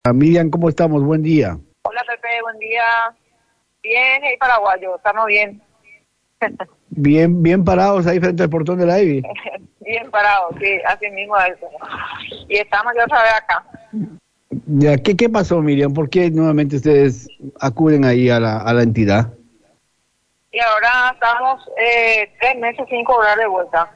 Miriam, ¿cómo estamos? Buen día. Hola Pepe, buen día. Bien, hey paraguayo, estamos bien. Bien parados ahí frente al portón de la Ivy. Bien parados, sí, así mismo eso. Y estamos ya otra vez acá. Ya, ¿qué pasó, Miriam? ¿Por qué nuevamente ustedes acuden ahí a la entidad? Y ahora estamos 3 meses sin cobrar de vuelta.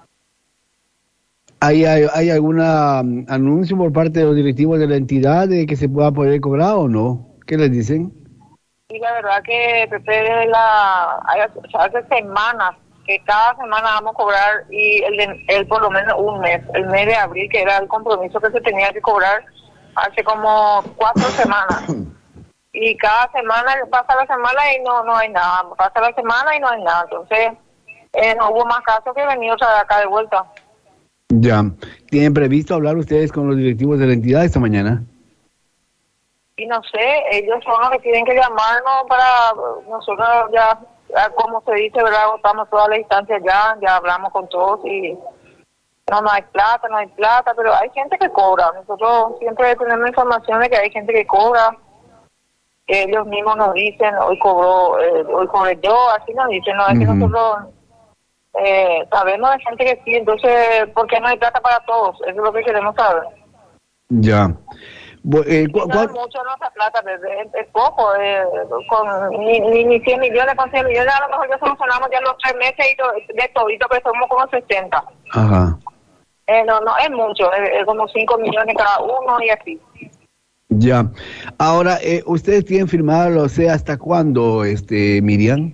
¿Hay alguna anuncio por parte de los directivos de la entidad de que se pueda poder cobrar o no? ¿Qué les dicen? Y la verdad que Pepe, hace semanas que cada semana vamos a cobrar y el por lo menos un mes, el mes de abril, que era el compromiso que se tenía que cobrar hace como 4 semanas. Y cada semana pasa la semana y no hay nada, pasa la semana y no hay nada. Entonces, no hubo más caso que venir otra vez acá de vuelta. Ya. ¿Tienen previsto hablar ustedes con los directivos de la entidad esta mañana? Y no sé, ellos son los que tienen que llamarnos para nosotros ya como se dice, ¿verdad? Agotamos todas las instancias ya hablamos con todos y no hay plata, pero hay gente que cobra. Nosotros siempre tenemos información de que hay gente que cobra. Ellos mismos nos dicen, hoy cobré yo, así nos dicen, no es que nosotros sabemos de gente que sí, entonces, ¿por qué no hay plata para todos? Eso es lo que queremos saber. Ya. No es mucho nuestra plata, es poco, ni 100 millones, con 100 millones a lo mejor ya solucionamos ya los 3 meses de todito, que somos como 60. Ajá. No es mucho, es como 5 millones cada uno y así. Ya. Ahora, ¿ustedes tienen firmado la OCE hasta cuándo, Miriam?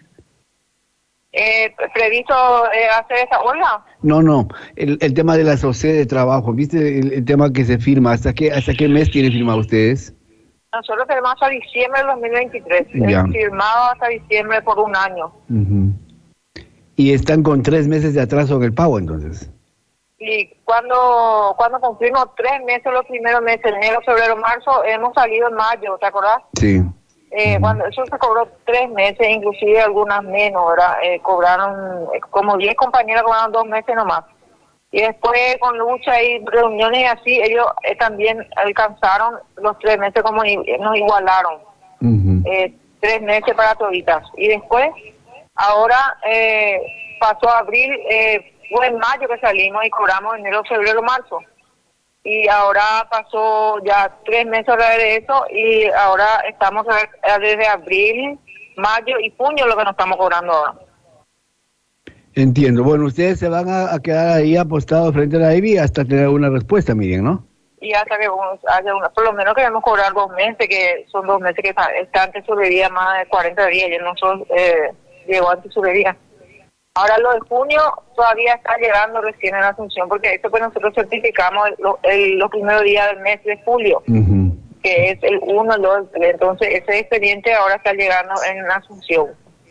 ¿Previsto hacer esa huelga? No, el tema de la OCE de trabajo, ¿viste el tema que se firma? ¿Hasta qué mes tienen firmado ustedes? Nosotros tenemos hasta diciembre del 2023, Ya. Firmado hasta diciembre por un año. Y están con 3 meses de atraso en el pago, entonces. Y cuando cumplimos 3 meses, los primeros meses, enero, febrero, marzo, hemos salido en mayo, ¿te acordás? Sí. Cuando eso se cobró 3 meses, inclusive algunas menos, ¿verdad? Cobraron, como 10 compañeras cobraron 2 meses nomás. Y después con lucha y reuniones y así, ellos también alcanzaron los 3 meses, como nos igualaron. 3 meses para toditas. Y después, ahora pasó abril, fue en mayo que salimos y cobramos enero, febrero, marzo. Y ahora pasó ya 3 meses de eso y ahora estamos desde abril, mayo y junio lo que nos estamos cobrando ahora. Entiendo. Bueno, ustedes se van a quedar ahí apostados frente a la IBI hasta tener una respuesta, Miriam, ¿no? Y hasta que haya por lo menos queremos cobrar 2 meses, que son 2 meses que está antes subidía más de 40 días, ya nosotros llegó antes subidía. Ahora lo de junio todavía está llegando recién en Asunción, porque esto pues nosotros certificamos los primeros días del mes de julio, que es el 1, el 2, el 3. Entonces ese expediente ahora está llegando en Asunción.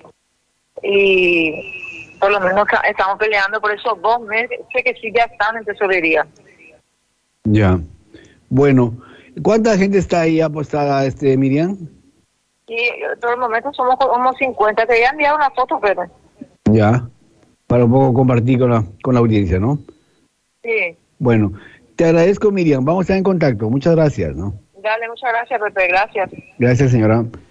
Y por lo menos estamos peleando por esos 2 meses, sé que sí ya están en tesorería. Ya. Bueno, ¿cuánta gente está ahí apostada, Miriam? Y en todo el momento somos como 50. Te había enviado una foto, pero... Ya. Para un poco compartir con la audiencia, ¿no? Sí. Bueno, te agradezco, Miriam. Vamos a estar en contacto. Muchas gracias, ¿no? Dale, muchas gracias, Pepe. Gracias. Gracias, señora.